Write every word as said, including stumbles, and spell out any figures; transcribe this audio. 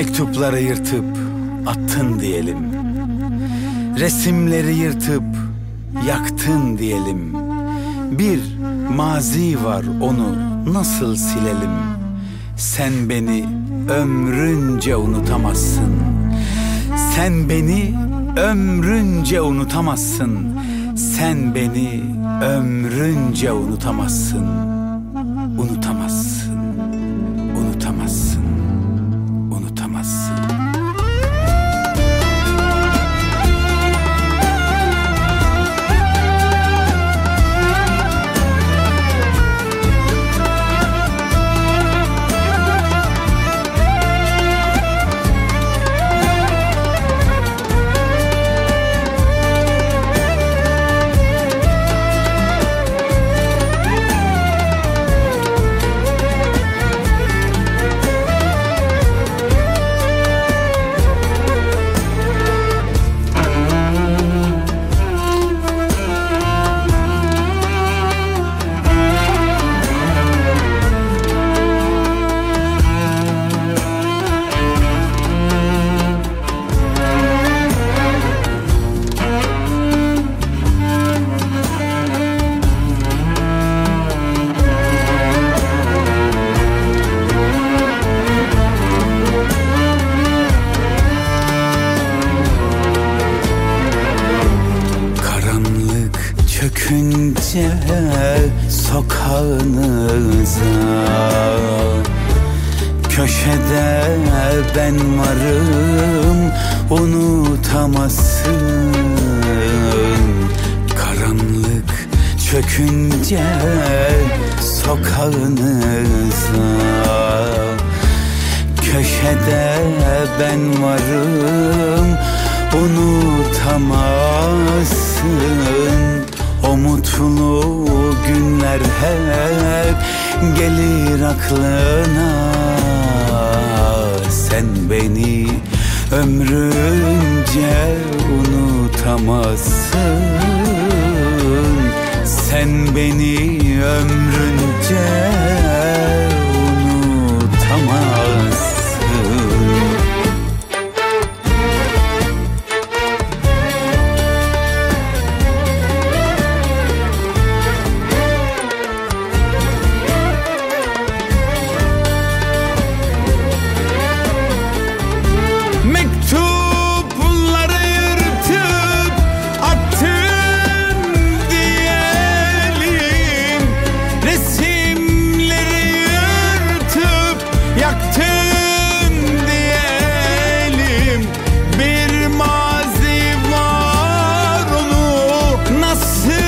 Mektupları yırtıp attın diyelim. Resimleri yırtıp yaktın diyelim. Bir mazi var, onu nasıl silelim? Sen beni ömrünce unutamazsın. Sen beni ömrünce unutamazsın. Sen beni ömrünce unutamazsın. Unutamazsın. Unutamazsın. Unutamazsın. Çökünce sokağınıza, köşede ben varım, unutamazsın. Karanlık çökünce sokağınıza, köşede ben varım, unutamazsın. O mutlu günler hep gelir aklına. Sen beni ömrünce unutamazsın. Sen beni ömrünce